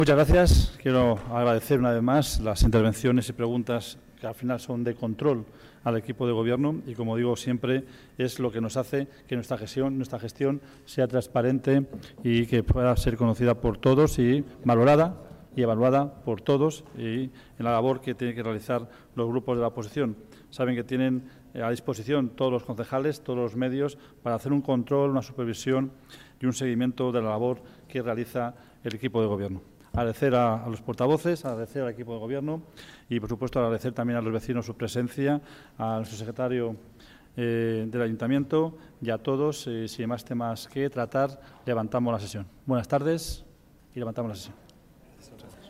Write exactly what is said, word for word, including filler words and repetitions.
Muchas gracias. Quiero agradecer una vez más las intervenciones y preguntas que al final son de control al equipo de gobierno y, como digo siempre, es lo que nos hace que nuestra gestión, nuestra gestión sea transparente y que pueda ser conocida por todos y valorada y evaluada por todos y en la labor que tienen que realizar los grupos de la oposición. Saben que tienen a disposición todos los concejales, todos los medios para hacer un control, una supervisión y un seguimiento de la labor que realiza el equipo de gobierno. Agradecer a, a los portavoces, agradecer al equipo de gobierno y, por supuesto, agradecer también a los vecinos su presencia, a nuestro secretario eh, del Ayuntamiento y a todos. Eh, si hay más temas que tratar, levantamos la sesión. Buenas tardes y levantamos la sesión.